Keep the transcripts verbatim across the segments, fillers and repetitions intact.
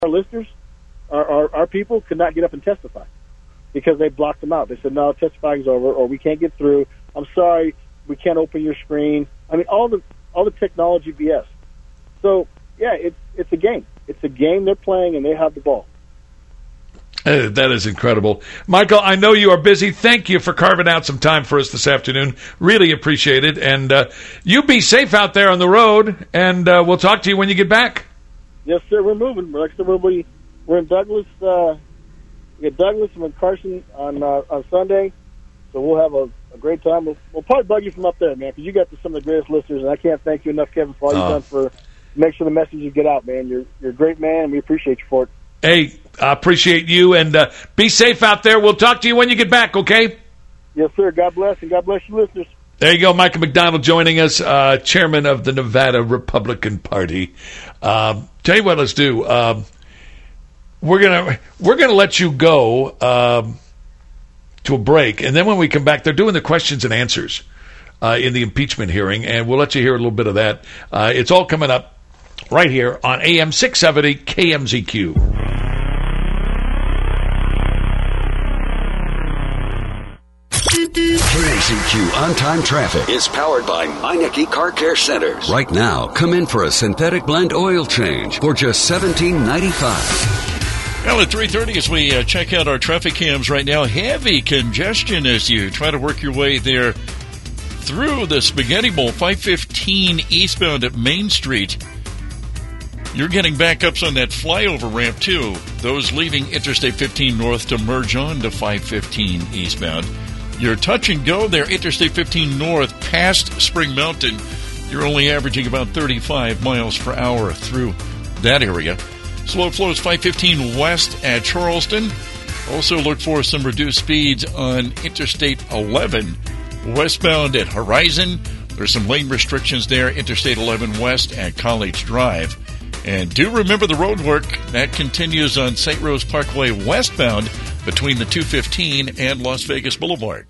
our listeners, our, our, our people could not get up and testify because they blocked them out. They said, no, testifying's over, or we can't get through. I'm sorry, we can't open your screen. I mean, all the all the technology B S. So, yeah, it's it's a game. It's a game they're playing, and they have the ball. Uh, that is incredible. Michael, I know you are busy. Thank you for carving out some time for us this afternoon. Really appreciate it. And uh, you be safe out there on the road, and uh, we'll talk to you when you get back. Yes, sir. We're moving. Like I said, we're, we're in Douglas. Uh, we get Douglas and Carson on uh, on Sunday, so we'll have a, a great time. We'll, we'll probably bug you from up there, man, because you got some of the greatest listeners, and I can't thank you enough, Kevin, for all oh. you've done for make sure the messages get out, man. You're you're a great man, and we appreciate you for it. Hey, I appreciate you, and uh, be safe out there. We'll talk to you when you get back, okay? Yes, sir. God bless, and God bless you, listeners. There you go, Michael McDonald joining us, uh, chairman of the Nevada Republican Party. Um, tell you what, let's do. Um, we're gonna we're gonna let you go um, to a break, and then when we come back, they're doing the questions and answers uh, in the impeachment hearing, and we'll let you hear a little bit of that. Uh, it's all coming up right here on A M six seventy K M Z Q. K M Z Q On-Time Traffic is powered by Meineke Car Care Centers. Right now, come in for a synthetic blend oil change for just seventeen ninety-five. Well, at three thirty, as we uh, check out our traffic cams right now, heavy congestion as you try to work your way there through the Spaghetti Bowl, five fifteen eastbound at Main Street. You're getting backups on that flyover ramp, too. Those leaving Interstate fifteen north to merge on to five fifteen eastbound. You're touch and go there, Interstate fifteen north past Spring Mountain. You're only averaging about thirty-five miles per hour through that area. Slow flows five fifteen west at Charleston. Also look for some reduced speeds on Interstate eleven westbound at Horizon. There's some lane restrictions there, Interstate eleven west at College Drive. And do remember the road work that continues on Saint Rose Parkway westbound between the two fifteen and Las Vegas Boulevard.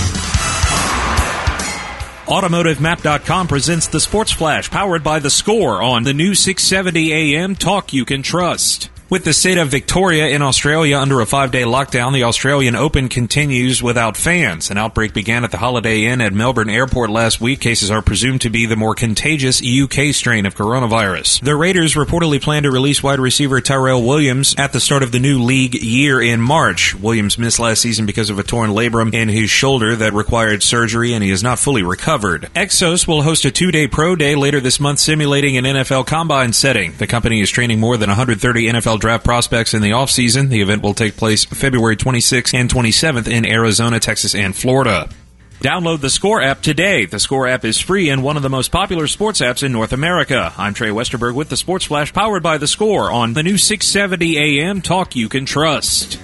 Automotive Map dot com presents the Sports Flash, powered by The Score on the new six seventy A M talk you can trust. With the state of Victoria in Australia under a five-day lockdown, the Australian Open continues without fans. An outbreak began at the Holiday Inn at Melbourne Airport last week. Cases are presumed to be the more contagious U K strain of coronavirus. The Raiders reportedly plan to release wide receiver Tyrell Williams at the start of the new league year in March. Williams missed last season because of a torn labrum in his shoulder that required surgery, and he is not fully recovered. Exos will host a two-day pro day later this month, simulating an N F L combine setting. The company is training more than one hundred thirty N F L draft prospects in the offseason. The event will take place February twenty-sixth and twenty-seventh in Arizona, Texas, and Florida. Download the Score app today. The Score app is free and one of the most popular sports apps in North America. I'm Trey Westerberg with the Sports Flash, powered by The Score on the new six seventy A M talk you can trust.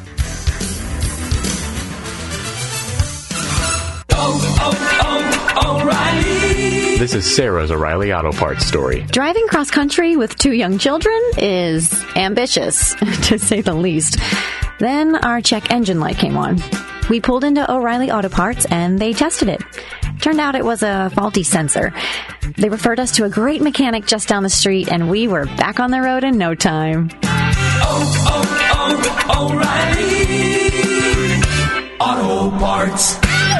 Oh, oh, oh, O'Reilly. This is Sarah's O'Reilly Auto Parts story. Driving cross country with two young children is ambitious, to say the least. Then our check engine light came on. We pulled into O'Reilly Auto Parts and they tested it. Turned out it was a faulty sensor. They referred us to a great mechanic just down the street, and we were back on the road in no time. Oh, oh, oh, O'Reilly Auto Parts.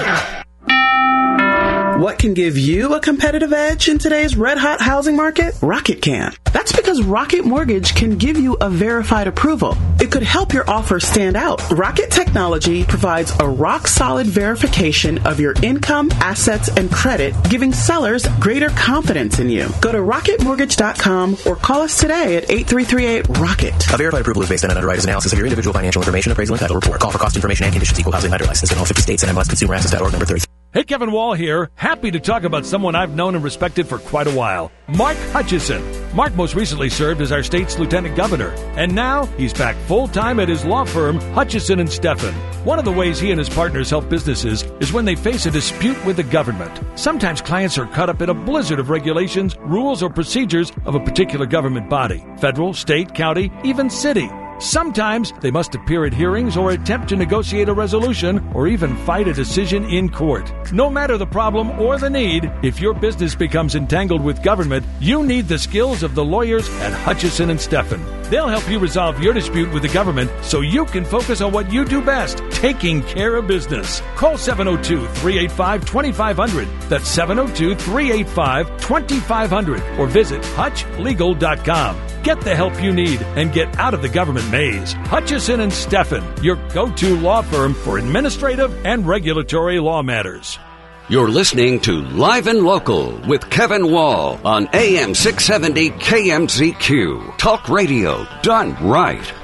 What can give you a competitive edge in today's red-hot housing market? Rocket can. That's because Rocket Mortgage can give you a verified approval. It could help your offer stand out. Rocket Technology provides a rock-solid verification of your income, assets, and credit, giving sellers greater confidence in you. Go to rocket mortgage dot com or call us today at eight three three eight, ROCKET. A verified approval is based on an underwriter's analysis of your individual financial information, appraisal, and title report. Call for cost information and conditions. Equal housing lender license in all fifty states and M L S consumer access dot org number thirty. Hey, Kevin Wall here. Happy to talk about someone I've known and respected for quite a while. Mark Hutchison. Mark most recently served as our state's lieutenant governor, and now he's back full-time at his law firm, Hutchison and Steffen. One of the ways he and his partners help businesses is when they face a dispute with the government. Sometimes clients are caught up in a blizzard of regulations, rules, or procedures of a particular government body, federal, state, county, even city. Sometimes they must appear at hearings or attempt to negotiate a resolution or even fight a decision in court. No matter the problem or the need, if your business becomes entangled with government, you need the skills of the lawyers at Hutchison and Steffen. They'll help you resolve your dispute with the government so you can focus on what you do best, taking care of business. Call seven oh two, three eight five, two five zero zero. That's seven oh two, three eight five, two five zero zero. Or visit hutch legal dot com. Get the help you need and get out of the government maze. Hutchison and Steffen, your go-to law firm for administrative and regulatory law matters. You're listening to Live and Local with Kevin Wall on A M six seventy K M Z Q. Talk radio done right.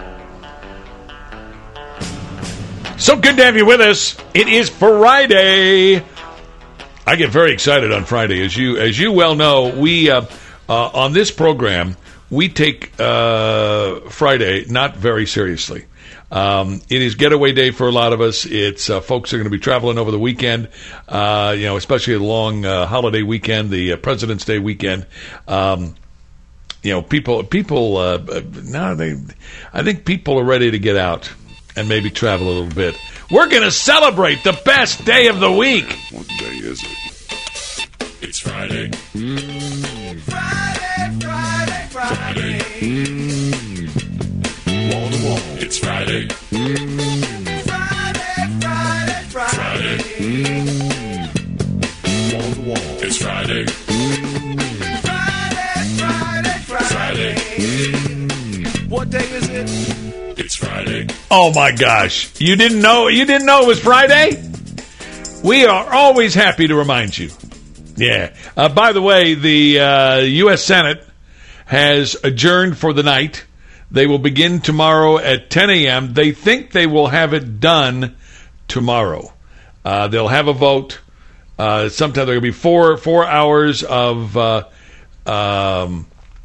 So good to have you with us. It is Friday. I get very excited on Friday. As you as you well know, we uh, uh, on this program, we take uh, Friday not very seriously. Um, it is getaway day for a lot of us. It's uh, folks are going to be traveling over the weekend, uh, you know, especially a long uh, holiday weekend, the uh, President's Day weekend. Um, you know, people, people, uh, now they, I think people are ready to get out and maybe travel a little bit. We're going to celebrate the best day of the week. What day is it? It's Friday. Mm. Friday, Friday, Friday. Mm. Wall to wall. It's Friday. Mm. Friday, Friday, Friday. Mm. Wall to wall. It's Friday. Mm. Friday, Friday, Friday. Mm. What day is it? It's Friday. Oh my gosh. You didn't know you didn't know it was Friday? We are always happy to remind you. Yeah. Uh, by the way, the uh, U S Senate has adjourned for the night. They will begin tomorrow at ten a.m. They think they will have it done tomorrow. Uh, they'll have a vote. Uh, sometime there will be four four hours of uh, um,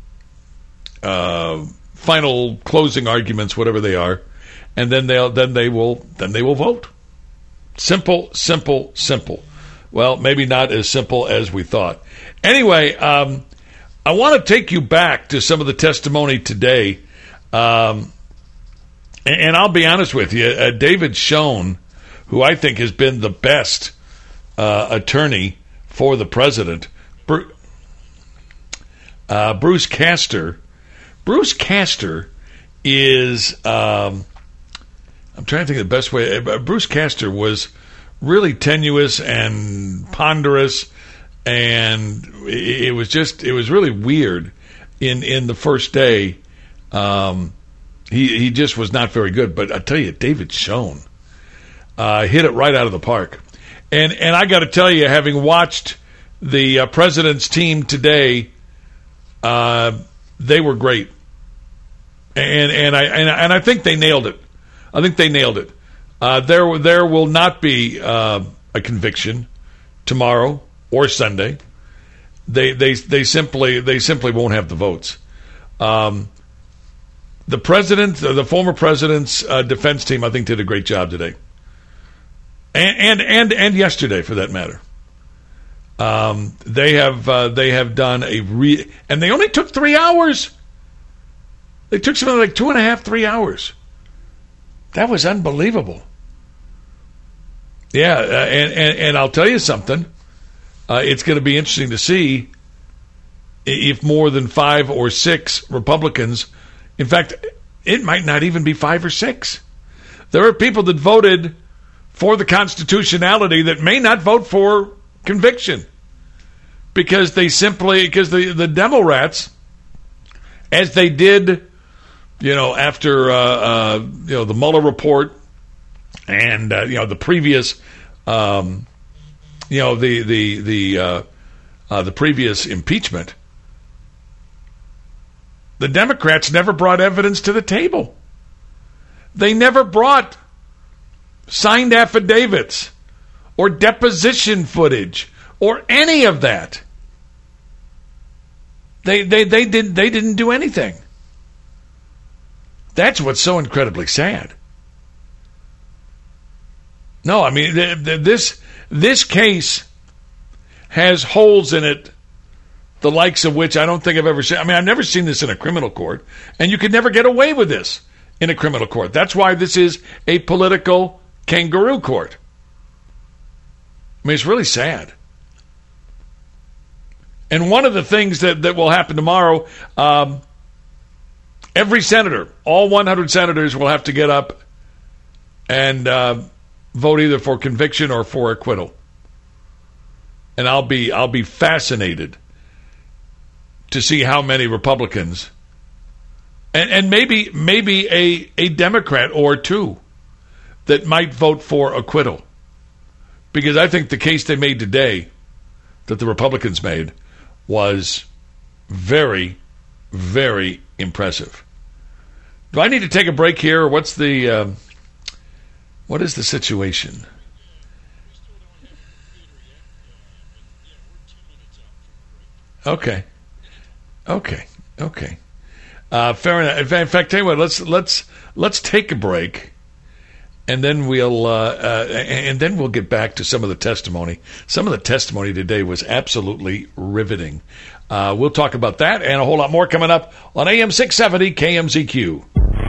uh, final closing arguments, whatever they are, and then they'll then they will then they will vote. Simple, simple, simple. Well, maybe not as simple as we thought. Anyway, um, I want to take you back to some of the testimony today. Um, and, and I'll be honest with you, uh, David Schoen, who I think has been the best uh, attorney for the president, Bru- uh, Bruce Castor. Bruce Castor is, um, I'm trying to think of the best way. Uh, Bruce Castor was really tenuous and ponderous, and it, it was just, it was really weird in, in the first day. Um, he he just was not very good. But I tell you, David Schoen uh, hit it right out of the park. And and I got to tell you, having watched the uh, president's team today, uh, they were great. And and I and, and I think they nailed it. I think they nailed it. Uh, there there will not be uh, a conviction tomorrow or Sunday. They they they simply they simply won't have the votes. Um, The president, the former president's uh, defense team, I think, did a great job today, and and and, and yesterday, for that matter. Um, they have uh, they have done a re, and they only took three hours. They took something like two and a half, three hours. That was unbelievable. Yeah, uh, and, and and I'll tell you something. Uh, it's going to be interesting to see if more than five or six Republicans. In fact, it might not even be five or six. There are people that voted for the constitutionality that may not vote for conviction because they simply, because the, the Democrats, as they did, you know, after, uh, uh, you know, the Mueller report and, uh, you know, the previous, um, you know, the, the, the, uh, uh, the previous impeachment, the Democrats never brought evidence to the table. They never brought signed affidavits or deposition footage or any of that. They they they didn't they didn't do anything. That's what's so incredibly sad. No, I mean th- th- this this case has holes in it, the likes of which I don't think I've ever seen. I mean, I've never seen this in a criminal court, and you could never get away with this. in a criminal court. That's why this is a political kangaroo court. I mean, it's really sad. And one of the things that, that will happen tomorrow, um, every senator, all one hundred senators will have to get up and uh, vote either for conviction or for acquittal. And I'll be I'll be fascinated to see how many Republicans and, and maybe maybe a, a Democrat or two that might vote for acquittal. Because I think the case they made today, that the Republicans made, was very, very impressive. Do I need to take a break here, or what's the um, what is the situation? Okay, okay, okay. Uh, fair enough. In fact, in fact, tell you what, let's let's let's take a break, and then we'll uh, uh, and then we'll get back to some of the testimony. Some of the testimony today was absolutely riveting. Uh, we'll talk about that and a whole lot more coming up on A M six seventy K M Z Q.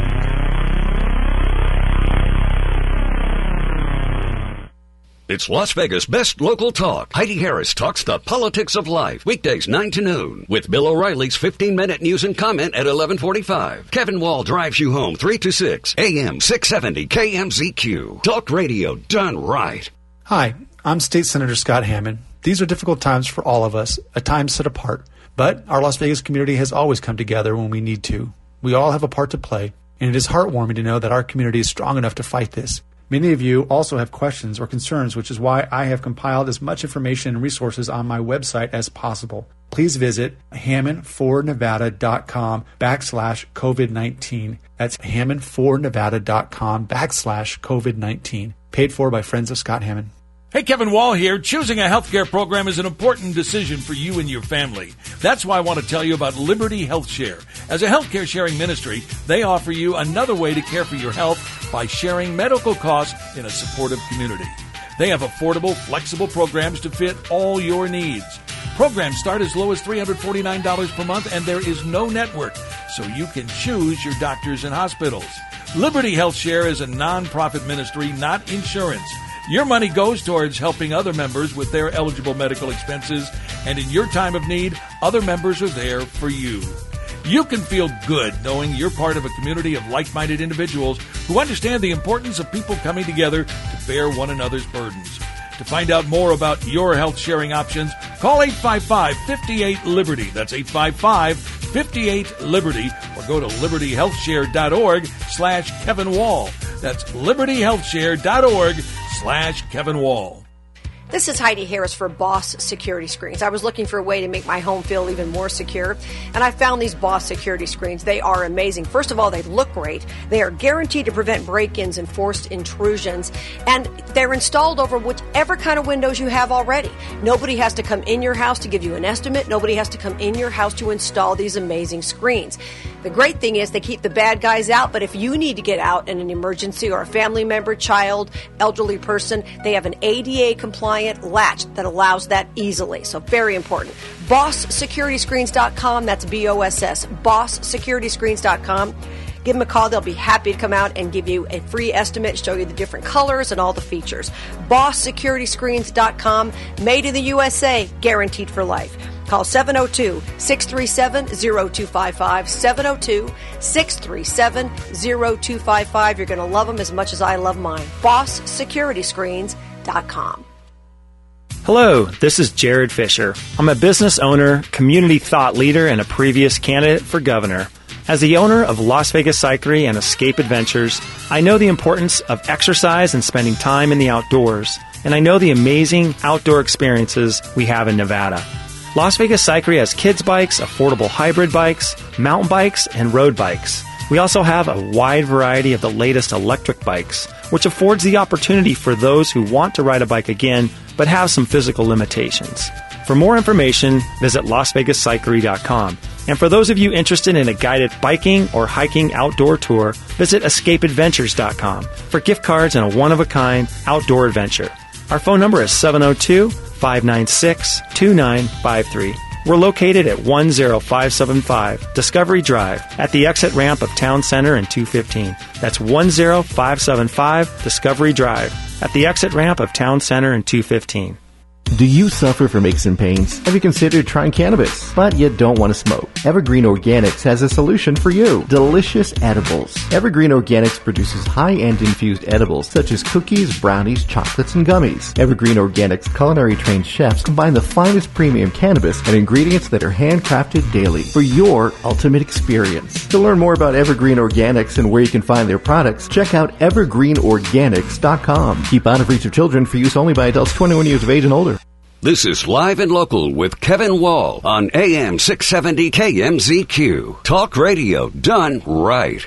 It's Las Vegas' best local talk. Heidi Harris talks the politics of life. Weekdays nine to noon. With Bill O'Reilly's fifteen-minute news and comment at eleven forty-five. Kevin Wall drives you home three to six. A M six seventy K M Z Q. Talk radio done right. Hi, I'm State Senator Scott Hammond. These are difficult times for all of us, a time set apart. But our Las Vegas community has always come together when we need to. We all have a part to play, and it is heartwarming to know that our community is strong enough to fight this. Many of you also have questions or concerns, which is why I have compiled as much information and resources on my website as possible. Please visit hammond for nevada dot com backslash COVID nineteen. That's hammond for nevada dot com backslash COVID nineteen. Paid for by Friends of Scott Hammond. Hey, Kevin Wall here. Choosing a healthcare program is an important decision for you and your family. That's why I want to tell you about Liberty Health Share. As a healthcare sharing ministry, they offer you another way to care for your health by sharing medical costs in a supportive community. They have affordable, flexible programs to fit all your needs. Programs start as low as three hundred forty-nine dollars per month, and there is no network, so you can choose your doctors and hospitals. Liberty Health Share is a non-profit ministry, not insurance. Your money goes towards helping other members with their eligible medical expenses, and in your time of need, other members are there for you. You can feel good knowing you're part of a community of like-minded individuals who understand the importance of people coming together to bear one another's burdens. To find out more about your health sharing options, call eight five five, five eight, Liberty. That's eight five five, five eight, Liberty. Or go to liberty health share dot org slash Kevin Wall. That's liberty health share dot org slash Kevin Wall. This is Heidi Harris for Boss Security Screens. I was looking for a way to make my home feel even more secure, and I found these Boss Security Screens. They are amazing. First of all, they look great. They are guaranteed to prevent break-ins and forced intrusions, and they're installed over whichever kind of windows you have already. Nobody has to come in your house to give you an estimate. Nobody has to come in your house to install these amazing screens. The great thing is they keep the bad guys out, but if you need to get out in an emergency or a family member, child, elderly person, they have an A D A compliant latch that allows that easily. So very important. boss security screens dot com. That's B O S S. boss security screens dot com. Give them a call. They'll be happy to come out and give you a free estimate, show you the different colors and all the features. boss security screens dot com. Made in the U S A. Guaranteed for life. Call seven oh two, six three seven, oh two five five, seven oh two, six three seven, oh two five five. You're going to love them as much as I love mine. boss security screens dot com. Hello, this is Jared Fisher. I'm a business owner, community thought leader, and a previous candidate for governor. As the owner of Las Vegas Cyclery and Escape Adventures, I know the importance of exercise and spending time in the outdoors, and I know the amazing outdoor experiences we have in Nevada. Las Vegas Cyclery has kids bikes, affordable hybrid bikes, mountain bikes, and road bikes. We also have a wide variety of the latest electric bikes, which affords the opportunity for those who want to ride a bike again but have some physical limitations. For more information, visit las vegas cyclery dot com. And for those of you interested in a guided biking or hiking outdoor tour, visit escape adventures dot com for gift cards and a one-of-a-kind outdoor adventure. Our phone number is seven oh two, five nine six, two nine five three. We're located at one oh five seven five Discovery Drive at the exit ramp of Town Center and two fifteen. That's one oh five seven five Discovery Drive at the exit ramp of Town Center and two fifteen. Do you suffer from aches and pains? Have you considered trying cannabis, but you don't want to smoke? Evergreen Organics has a solution for you. Delicious edibles. Evergreen Organics produces high-end infused edibles such as cookies, brownies, chocolates, and gummies. Evergreen Organics culinary-trained chefs combine the finest premium cannabis and ingredients that are handcrafted daily for your ultimate experience. To learn more about Evergreen Organics and where you can find their products, check out evergreen organics dot com. Keep out of reach of children for use only by adults twenty-one years of age and older. This is Live and Local with Kevin Wall on A M six seventy K M Z Q. Talk radio done right.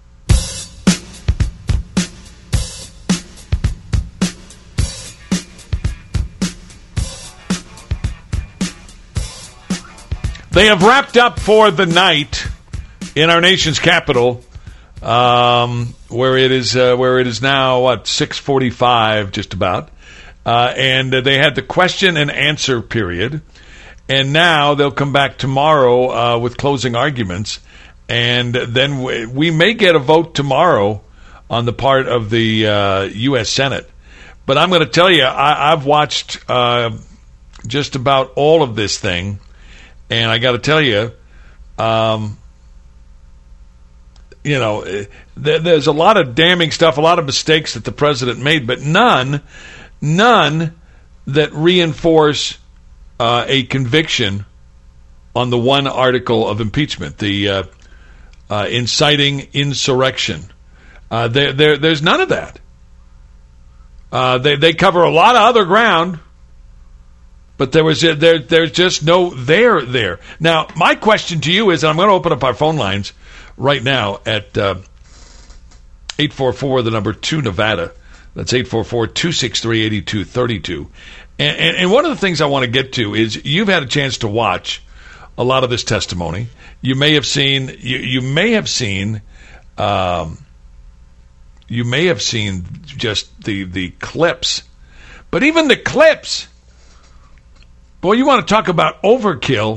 They have wrapped up for the night in our nation's capital, um, where it is uh, where it is now, what, six forty-five just about. Uh, and uh, they had the question and answer period, and now they'll come back tomorrow uh, with closing arguments, and then we, we may get a vote tomorrow on the part of the uh, U S Senate. But I'm going to tell you, I, I've watched uh, just about all of this thing, and I got to tell you, um, you know, there, there's a lot of damning stuff, a lot of mistakes that the president made, but none... None that reinforce uh, a conviction on the one article of impeachment, the uh, uh, inciting insurrection. Uh, there, there, there's none of that. Uh, they, they cover a lot of other ground, but there was a, there, there's just no there there. Now, my question to you is, and I'm going to open up our phone lines right now at uh, eight four four, the number two Nevada. That's eight four four, two six three, eight two three two. And, and, and one of the things I want to get to is you've had a chance to watch a lot of this testimony. You may have seen, you, you may have seen, um, you may have seen just the, the clips. But even the clips, boy, you want to talk about overkill.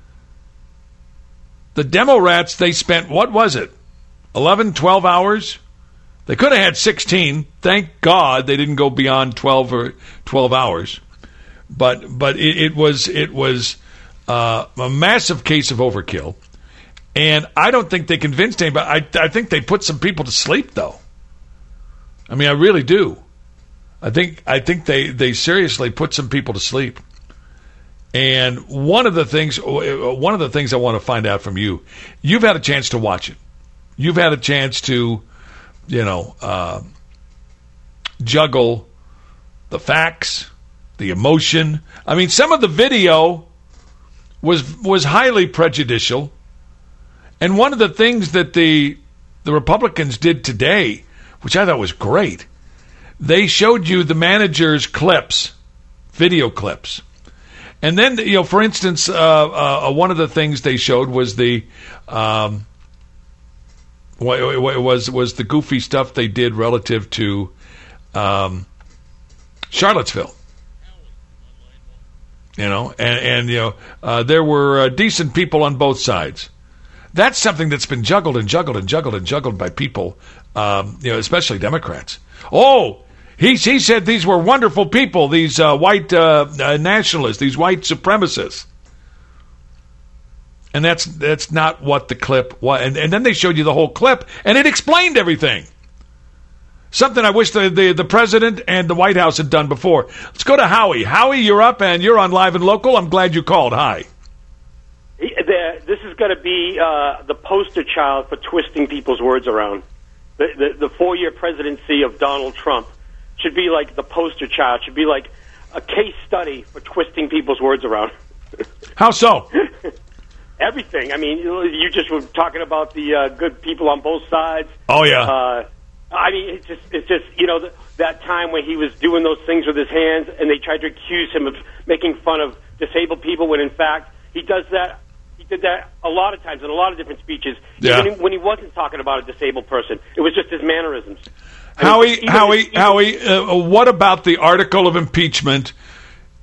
The demo rats, they spent, what was it, eleven, twelve hours? They could have had sixteen. Thank God they didn't go beyond twelve or twelve hours. But but it, it was it was uh, a massive case of overkill, and I don't think they convinced anybody. I I think they put some people to sleep, though. I mean, I really do. I think I think they, they seriously put some people to sleep. And one of the things one of the things I want to find out from you, you've had a chance to watch it. You've had a chance to. You know, uh, juggle the facts, the emotion. I mean, some of the video was was highly prejudicial. And one of the things that the the Republicans did today, which I thought was great, they showed you the manager's clips, video clips. And then, you know, for instance, uh, uh, one of the things they showed was the... Um, was was the goofy stuff they did relative to um, Charlottesville, you know, and, and you know uh, there were uh, decent people on both sides. That's something that's been juggled and juggled and juggled and juggled by people, um, you know, especially Democrats. Oh, he he said these were wonderful people, these uh, white uh, uh, nationalists, these white supremacists. And that's that's not what the clip was. And, and then they showed you the whole clip, and it explained everything. Something I wish the, the, the president and the White House had done before. Let's go to Howie. Howie, you're up, and you're on Live and Local. I'm glad you called. Hi. This is going to be uh, the poster child for twisting people's words around. The, the, the four-year presidency of Donald Trump should be like the poster child, should be like a case study for twisting people's words around. How so? Everything. I mean, you just were talking about the uh, good people on both sides. Oh, yeah. Uh, I mean, it's just, it's just you know, th- that time when he was doing those things with his hands, and they tried to accuse him of making fun of disabled people, when in fact he does that. He did that a lot of times in a lot of different speeches. Yeah. Even when he wasn't talking about a disabled person, it was just his mannerisms. I Howie, mean, even, Howie, even, Howie. Uh, what about the article of impeachment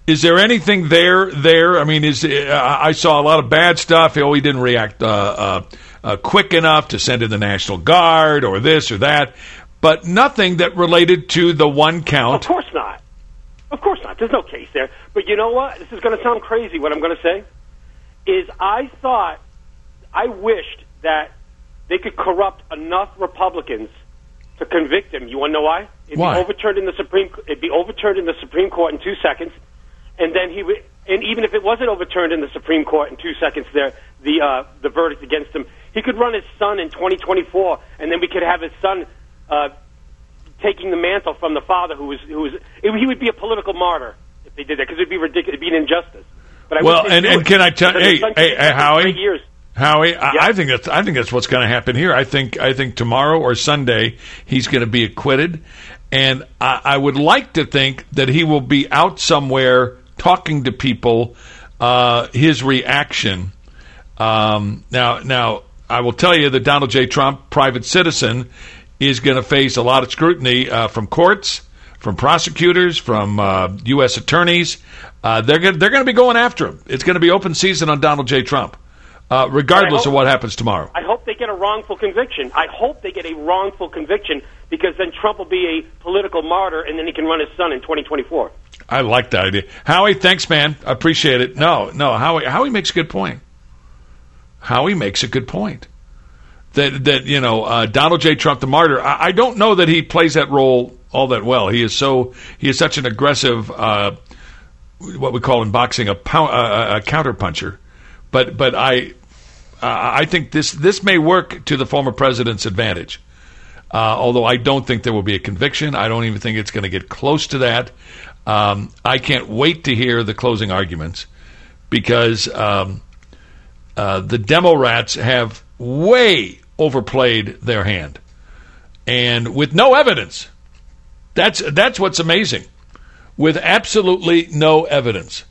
Is there anything there? There, I mean, is uh, I saw a lot of bad stuff. Oh, he didn't react uh, uh, uh, quick enough to send in the National Guard, or this or that, but nothing that related to the one count. Of course not. Of course not. There's no case there. But you know what? This is going to sound crazy. What I'm going to say is, I thought, I wished that they could corrupt enough Republicans to convict him. You want to know why? It'd why? be overturned in the Supreme. It'd be overturned in the Supreme Court in two seconds. And then he would, and even if it wasn't overturned in the Supreme Court in two seconds, there the uh, the verdict against him, he could run his son in twenty twenty-four, and then we could have his son uh, taking the mantle from the father, who was who was it, he would be a political martyr if they did that, because it'd be ridiculous, it'd be an injustice. But I well, and, and can I tell? Hey, hey, hey, Howie, years. Howie, I, Yeah. I think that's I think that's what's going to happen here. I think I think tomorrow or Sunday he's going to be acquitted, and I, I would like to think that he will be out somewhere talking to people, uh, his reaction. Um, now, now I will tell you that Donald J. Trump, private citizen, is going to face a lot of scrutiny uh, from courts, from prosecutors, from uh, U S attorneys. Uh, they're going they're going to be going after him. It's going to be open season on Donald J. Trump, uh, regardless hope, of what happens tomorrow. I hope they get a wrongful conviction. I hope they get a wrongful conviction, because then Trump will be a political martyr, and then he can run his son in twenty twenty-four. I like that idea. Howie, thanks, man. I appreciate it. No, no, Howie, Howie makes a good point. Howie makes a good point. That, that you know, uh, Donald J. Trump, the martyr, I, I don't know that he plays that role all that well. He is so, he is such an aggressive, uh, what we call in boxing, a, pow- a, a counterpuncher. But, but I, uh, I think this, this may work to the former president's advantage. Uh, although I don't think there will be a conviction. I don't even think it's going to get close to that. Um, I can't wait to hear the closing arguments, because um, uh, the demo rats have way overplayed their hand, and with no evidence. That's that's what's amazing, with absolutely no evidence.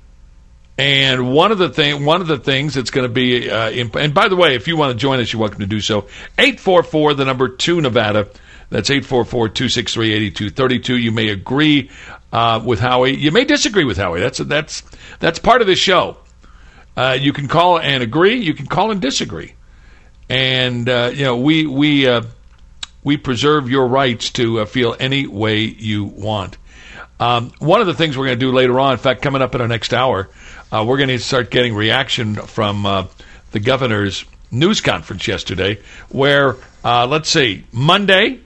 And one of the thing, one of the things that's going to be, uh, imp- and by the way, if you want to join us, you're welcome to do so. eight four four, the number two Nevada. That's eight four four, two six three, eight two three two. You may agree uh, with Howie. You may disagree with Howie. That's that's that's part of this show. Uh, you can call and agree. You can call and disagree. And uh, you know, we we uh, we preserve your rights to uh, feel any way you want. Um, one of the things we're going to do later on, in fact, coming up in our next hour, uh, we're going to start getting reaction from uh, the governor's news conference yesterday, where uh, let's see, Monday.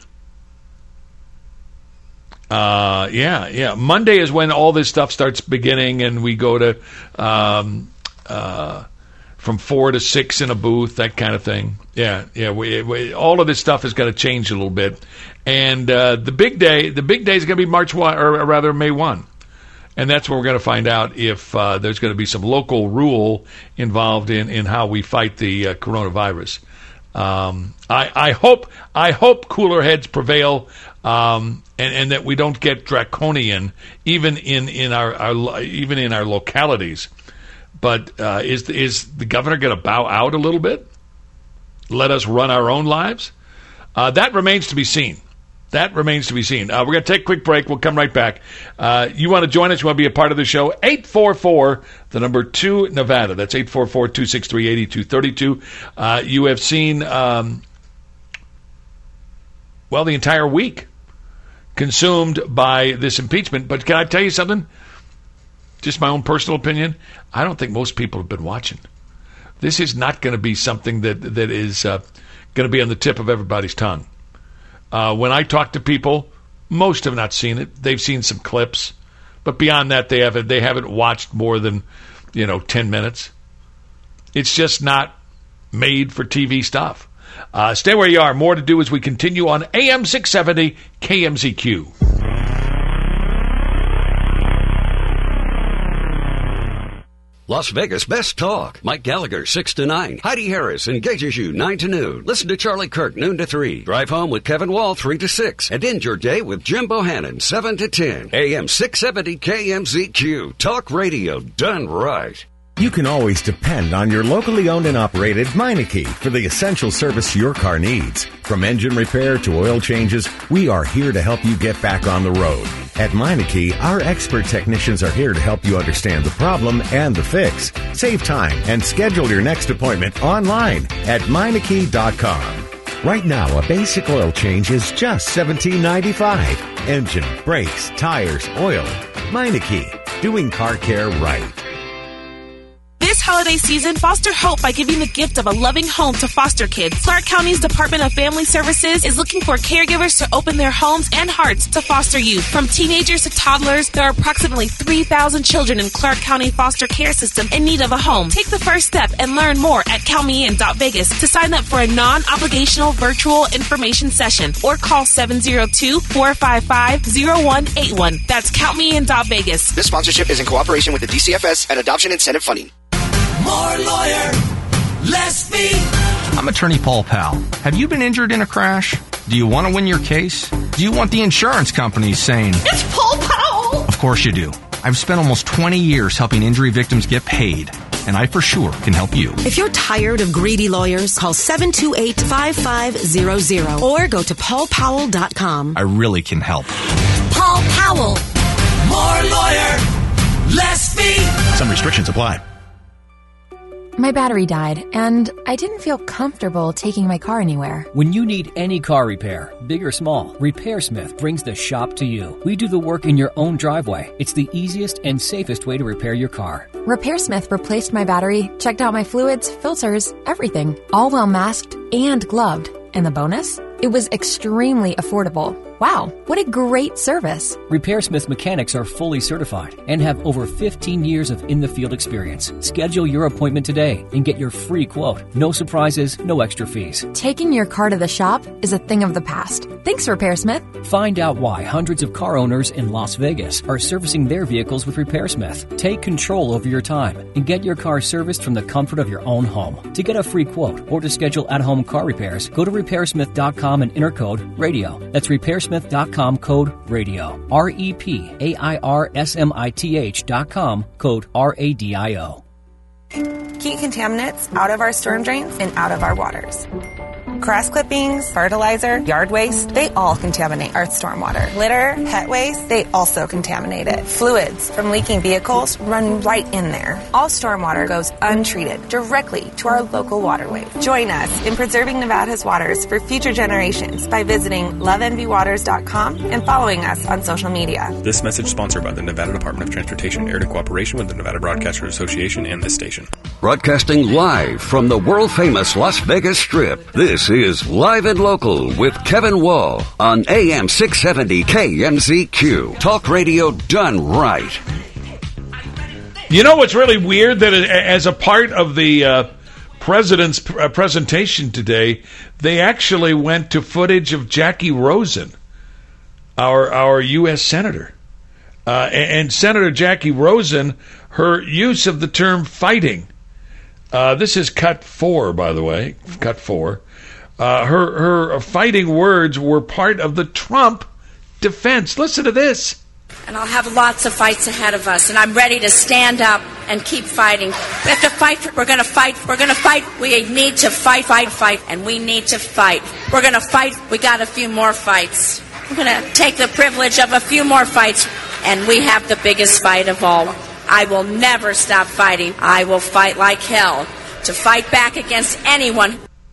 Uh, yeah, yeah. Monday is when all this stuff starts beginning, and we go to um, uh, from four to six in a booth, that kind of thing. Yeah, yeah. We, we, all of this stuff is going to change a little bit, and uh, the big day, the big day is going to be March one, or rather May one, and that's where we're going to find out if uh, there's going to be some local rule involved in, in how we fight the uh, coronavirus. Um, I, I hope I hope cooler heads prevail, um, and, and that we don't get draconian even in, in our, our even in our localities. But uh, is is the governor going to bow out a little bit? Let us run our own lives? Uh, that remains to be seen. That remains to be seen. Uh, we're going to take a quick break. We'll come right back. Uh, you want to join us? You want to be a part of the show? eight four four, the number two, Nevada. That's eight four four, two six three, eight two three two. Uh, you have seen, um, well, the entire week consumed by this impeachment. But can I tell you something? Just my own personal opinion. I don't think most people have been watching. This is not going to be something that that is uh, going to be on the tip of everybody's tongue. Uh, when I talk to people, most have not seen it. They've seen some clips, but beyond that, they haven't. They haven't watched more than, you know, ten minutes. It's just not made for T V stuff. Uh, stay where you are. More to do as we continue on A M six seventy K M Z Q. Las Vegas Best Talk. Mike Gallagher, six to nine. Heidi Harris engages you, nine to noon. Listen to Charlie Kirk, noon to three. Drive home with Kevin Wall, three to six. And end your day with Jim Bohannon, seven to ten. A M six seventy K M Z Q. Talk radio done right. You can always depend on your locally owned and operated Meineke for the essential service your car needs. From engine repair to oil changes, we are here to help you get back on the road. At Meineke, our expert technicians are here to help you understand the problem and the fix. Save time and schedule your next appointment online at Meineke dot com. Right now, a basic oil change is just seventeen ninety-five. Engine, brakes, tires, oil. Meineke, doing car care right. This holiday season, foster hope by giving the gift of a loving home to foster kids. Clark County's Department of Family Services is looking for caregivers to open their homes and hearts to foster youth. From teenagers to toddlers, there are approximately three thousand children in Clark County foster care system in need of a home. Take the first step and learn more at count me in dot vegas to sign up for a non-obligational virtual information session or call seven zero two, four five five, zero one eight one. That's count me in dot vegas. This sponsorship is in cooperation with the D C F S and Adoption Incentive Funding. More lawyer, less fee. I'm attorney Paul Powell. Have you been injured in a crash? Do you want to win your case? Do you want the insurance companies saying, It's Paul Powell? Of course you do. I've spent almost twenty years helping injury victims get paid, and I for sure can help you. If you're tired of greedy lawyers, call seven two eight, five five zero zero or go to paul powell dot com. I really can help. Paul Powell. More lawyer, less fee. Some restrictions apply. My battery died, and I didn't feel comfortable taking my car anywhere. When you need any car repair, big or small, RepairSmith brings the shop to you. We do the work in your own driveway. It's the easiest and safest way to repair your car. RepairSmith replaced my battery, checked out my fluids, filters, everything, all well masked and gloved. And the bonus? It was extremely affordable. Wow, what a great service. RepairSmith mechanics are fully certified and have over fifteen years of in-the-field experience. Schedule your appointment today and get your free quote. No surprises, no extra fees. Taking your car to the shop is a thing of the past. Thanks, RepairSmith. Find out why hundreds of car owners in Las Vegas are servicing their vehicles with RepairSmith. Take control over your time and get your car serviced from the comfort of your own home. To get a free quote or to schedule at-home car repairs, go to repair smith dot com and enter code RADIO. That's RepairSmith dot com, code RADIO. R E P A I R S M I T H dot com, code R A D I O. Keep contaminants out of our storm drains and out of our waters. Grass clippings, fertilizer, yard waste, they all contaminate our stormwater. Litter, pet waste, they also contaminate it. Fluids from leaking vehicles run right in there. All stormwater goes untreated directly to our local waterways. Join us in preserving Nevada's waters for future generations by visiting love envy waters dot com and following us on social media. This message sponsored by the Nevada Department of Transportation, aired in cooperation with the Nevada Broadcasters Association and this station. Broadcasting live from the world-famous Las Vegas Strip, this is Live and Local with Kevin Wall on A M six seventy K M Z Q. Talk radio done right. You know what's really weird? That as a part of the uh, president's pr- uh, presentation today, they actually went to footage of Jackie Rosen, our our U S Senator. Uh, and, and Senator Jackie Rosen, her use of the term fighting. Uh, this is cut four, by the way, cut four. Uh, her her fighting words were part of the Trump defense. Listen to this. And I'll have lots of fights ahead of us, and I'm ready to stand up and keep fighting. We have to fight. We're going to fight. We're going to fight. We need to fight, fight, fight, and we need to fight. We're going to fight. We got a few more fights. We're going to take the privilege of a few more fights, and we have the biggest fight of all. I will never stop fighting. I will fight like hell to fight back against anyone.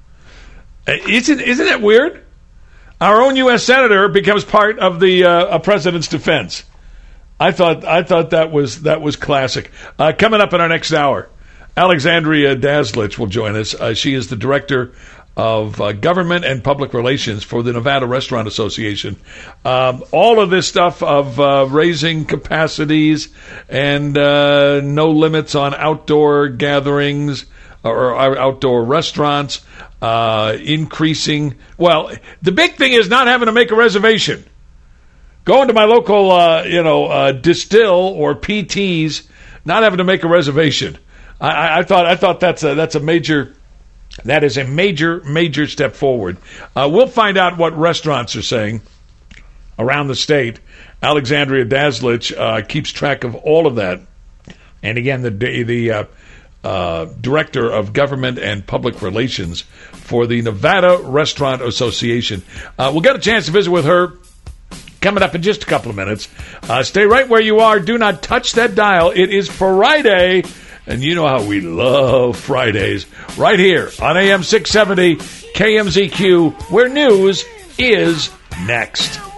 Isn't isn't that weird? Our own U S Senator becomes part of the uh, president's defense. I thought I thought that was that was classic. Uh, coming up in our next hour, Alexandria Daslich will join us. Uh, she is the director of uh, government and public relations for the Nevada Restaurant Association. Um, all of this stuff of uh, raising capacities and uh, no limits on outdoor gatherings or, or outdoor restaurants. Uh, increasing, well, the big thing is not having to make a reservation. Going to my local, uh, you know, uh, Distill or P T's, not having to make a reservation. I, I, I thought, I thought that's a that's a major, that is a major, major step forward. Uh, we'll find out what restaurants are saying around the state. Alexandria Daslich uh, keeps track of all of that. And again, the the uh, uh, Director of Government and Public Relations for the Nevada Restaurant Association. Uh, we'll get a chance to visit with her coming up in just a couple of minutes. Uh, stay right where you are. Do not touch that dial. It is Friday, and you know how we love Fridays. Right here on A M six seventy K M Z Q, where news is next.